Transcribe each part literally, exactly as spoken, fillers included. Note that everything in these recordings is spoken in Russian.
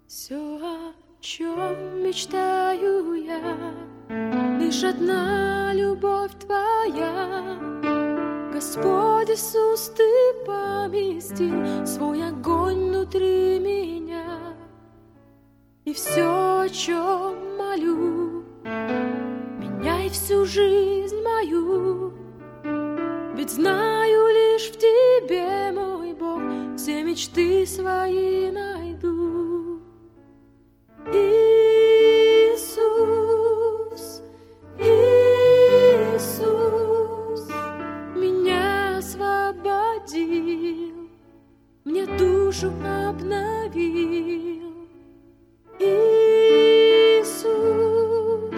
Все, о чем мечтаю я, лишь одна любовь Твоя. Господь Иисус, Ты поместил свой огонь внутри меня. И все, о чем молю, меняй всю жизнь мою. Ведь знаю, лишь в Тебе, мой Бог, все мечты свои найду. Иисус, Иисус, меня освободил, мне душу обновил. Иисус,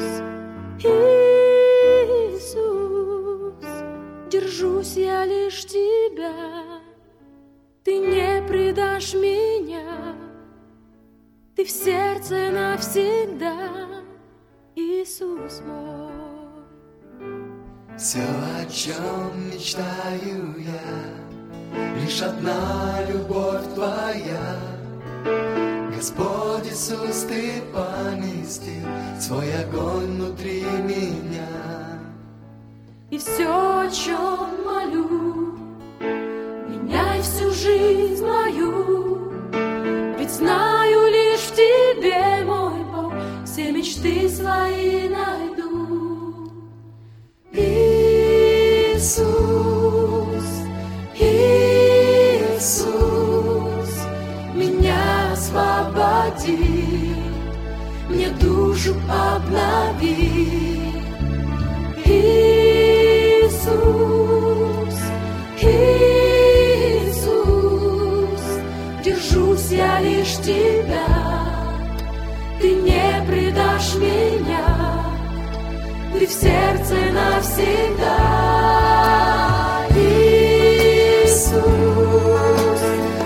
Иисус, держусь я лишь Тебя, Ты не предашь меня. Ты в сердце навсегда, Иисус мой. Все, о чем мечтаю я, лишь одна любовь Твоя. Господь Иисус, Ты поместил свой огонь внутри меня. И все, о чем молю, меняй всю жизнь мою. Ведь знаю, лишь в Тебе, мой Бог, все мечты свои найду. Иисус, Иисус, меня освободи, мне душу обнови. Иисус, Иисус, держусь я лишь Тебя, Ты не предашь меня, Ты в сердце навсегда. Иисус,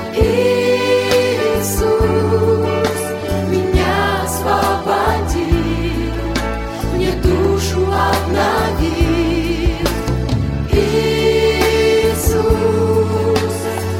Иисус, меня освободи, мне душу обнови. Иисус,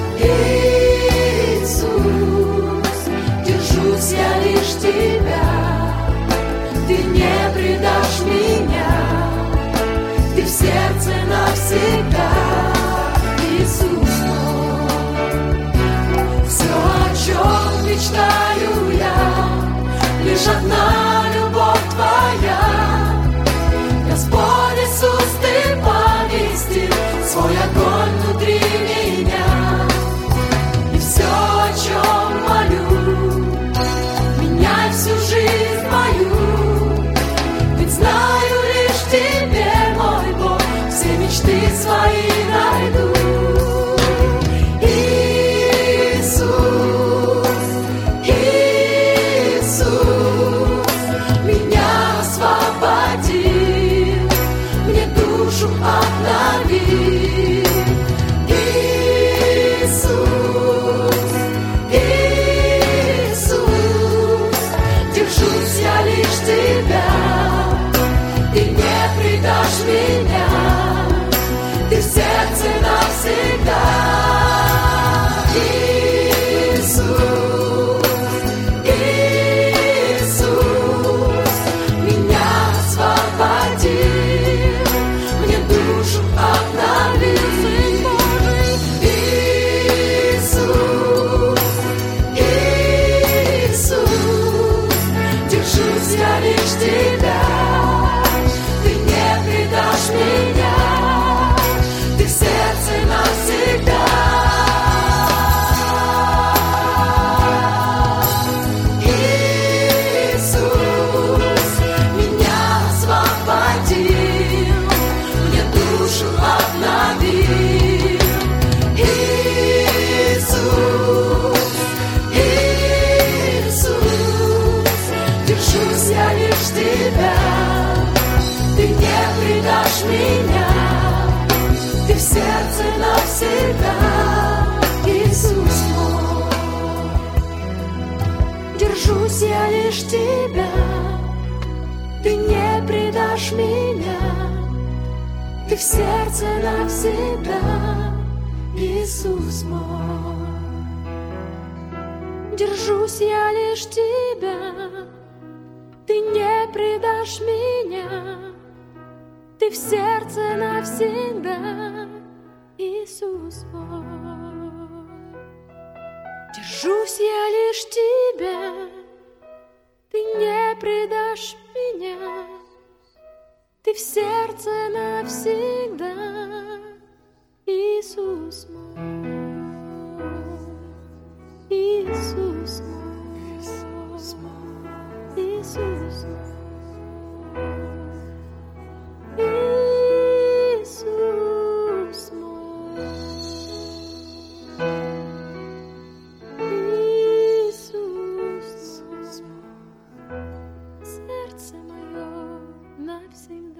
Иисус, держусь я лишь Тебя, Ты не предашь меня, Ты в сердце навсегда, Иисус мой. Все, о чем мечтаю я, лишь одна любовь Твоя. Господь Иисус, Ты поместил свой огонь внутри меня. И все, о чем молю, меняй всю жизнь мою. Ведь знаю, лишь в Тебе, мой Бог, все мечты свои найду. Иисус, Иисус, меня освободи, мне душу обнови. Иисус, Иисус, держусь я лишь Тебя, Ты не предашь меня, Ты в сердце навсегда. Иисус, Иисус, меня освободи, мне душу обнови. Иисус, Иисус, держусь я лишь Тебя, Ты не предашь меня, Ты в сердце навсегда. Иисус, меня освободил, мне душу обновил. Иисус, Иисус, держусь я лишь Тебя, Ты не предашь меня, Ты в сердце навсегда, Иисус мой. Держусь я лишь Тебя, Ты не предашь меня, Ты в сердце навсегда, Иисус мой. Держусь я лишь тебя, ты не предашь меня, ты в сердце навсегда, Иисус мой. Держусь я лишь тебя, ты не предашь меня, ты в сердце навсегда, Иисус мой. Иисус мой, Иисус мой, Иисус мой, Иисус мой, Иисус мой, сердце мое навсегда.